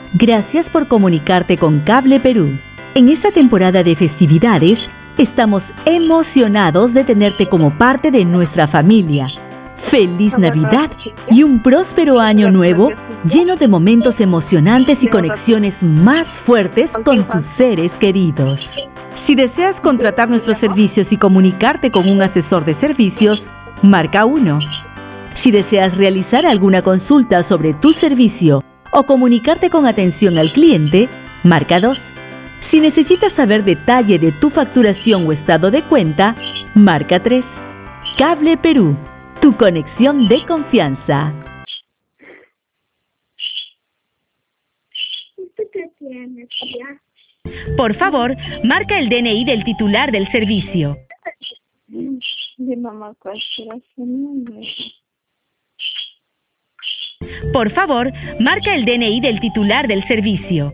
Gracias por comunicarte con Cable Perú. En esta temporada de festividades, estamos emocionados de tenerte como parte de nuestra familia. ¡Feliz Navidad y un próspero año nuevo lleno de momentos emocionantes y conexiones más fuertes con tus seres queridos! Si deseas contratar nuestros servicios y comunicarte con un asesor de servicios, marca 1. Si deseas realizar alguna consulta sobre tu servicio o comunicarte con atención al cliente, marca 2. Si necesitas saber detalle de tu facturación o estado de cuenta, marca 3. Cable Perú, tu conexión de confianza. ¿Qué tienes, tía? Por favor, marca el DNI del titular del servicio. De mamá, ¿cuál será su nombre? Por favor, marca el DNI del titular del servicio.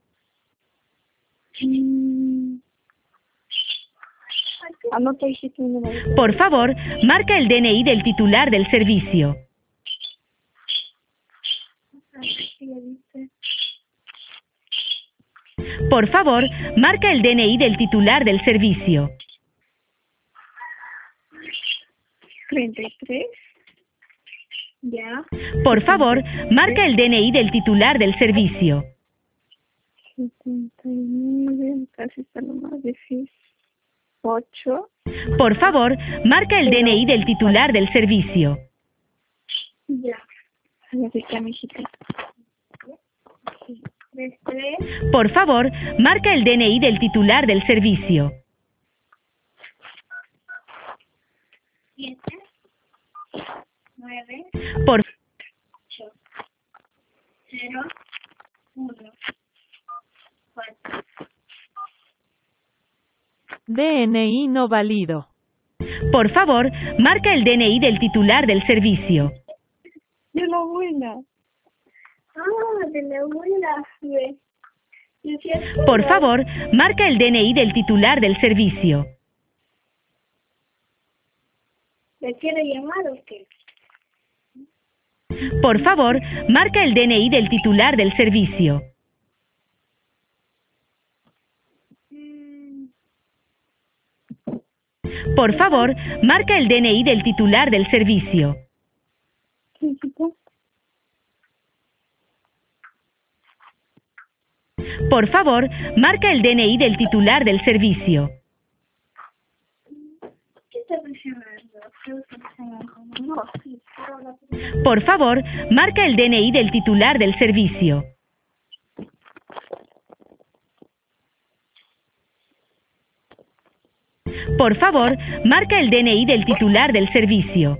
Anota ahí si tu número. Por favor, marca el DNI del titular del servicio. Por favor, marca el DNI del titular del servicio. 33. Ya. Por favor, marca el DNI del titular del servicio. 79, casi está lo más difícil. 8. Por favor, marca el DNI del titular del servicio. Ya. Necesita mi hijita. 3. Por favor, marca el DNI del titular del servicio. 7. 9. Por 8. 0. 1. 4. DNI no válido. Por favor, marca el DNI del titular del servicio. De la abuela. Ah, de la abuela. Ve. Por favor, marca el DNI del titular del servicio. ¿Le quiere llamar o qué? Por favor, marca el DNI del titular del servicio. Por favor, marca el DNI del titular del servicio. ¿Qué chica? Por favor, marca el DNI del titular del servicio. ¿Qué está presionando? ¿Qué está presionando? No, sí. Por favor, marca el DNI del titular del servicio. Por favor, marca el DNI del titular del servicio.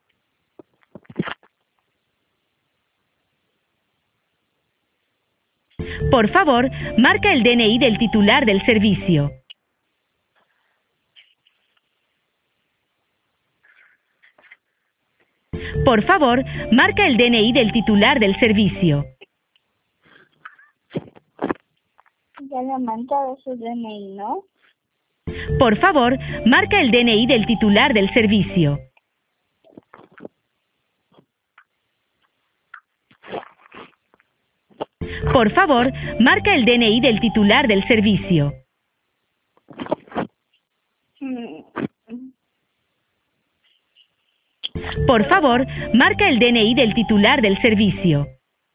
Por favor, marca el DNI del titular del servicio. Por favor, marca el DNI del titular del servicio. Ya le han mandado su DNI, ¿no? Por favor, marca el DNI del titular del servicio. Por favor, marca el DNI del titular del servicio. Por favor, marca el DNI del titular del servicio.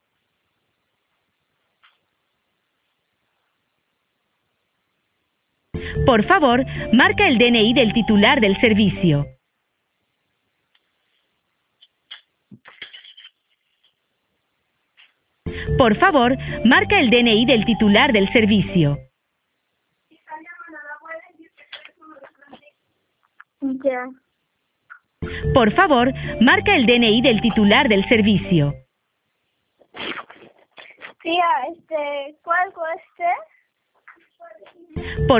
Por favor, marca el DNI del titular del servicio. Por favor, marca el DNI del titular del servicio. Ya. Por favor, marca el DNI del titular del servicio. Tía, ¿cuál cueste? Por